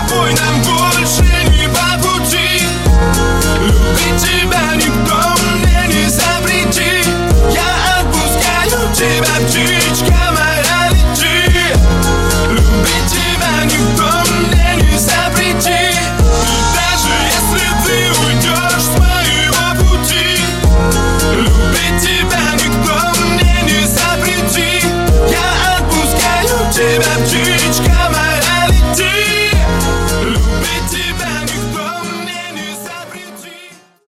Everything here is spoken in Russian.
тобой нам больше не по пути. Любить тебя